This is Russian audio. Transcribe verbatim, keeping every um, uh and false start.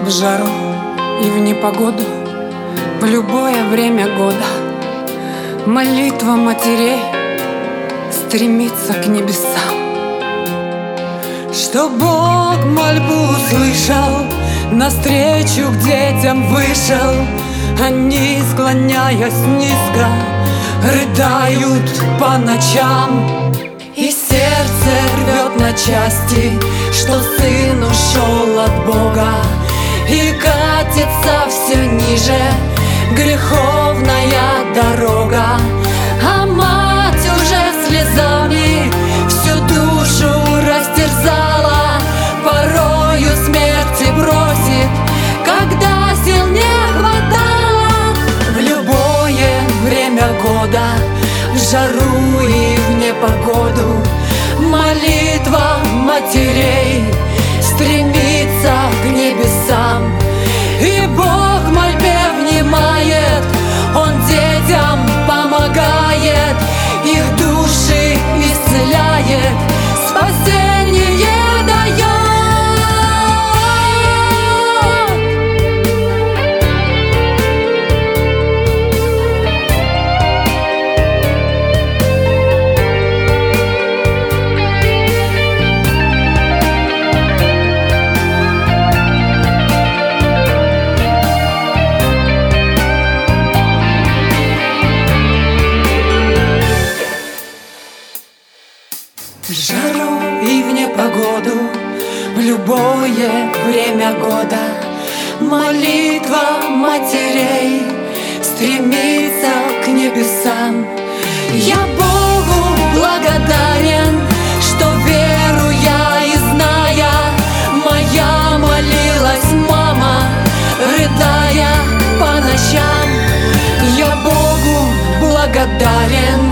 В жару и в непогоду, в любое время года молитва матерей стремится к небесам. Что Бог мольбу услышал, навстречу к детям вышел. Они, склоняясь низко, рыдают по ночам. И сердце рвет на части, что сын ушел от Бога, и катится все ниже греховная дорога. А мать уже слезами всю душу растерзала, порою смерти бросит, когда сил не хватало. В любое время года, в жару и в непогоду, молитва матерей стремится к небесам. И Бог мольбе внимает, Он детям помогает, их души исцеляет, спасение дает. В жару и в непогоду, в любое время года, молитва матерей стремится к небесам. Я Богу благодарен, что веруя и зная, моя молилась мама, рыдая по ночам. Я Богу благодарен,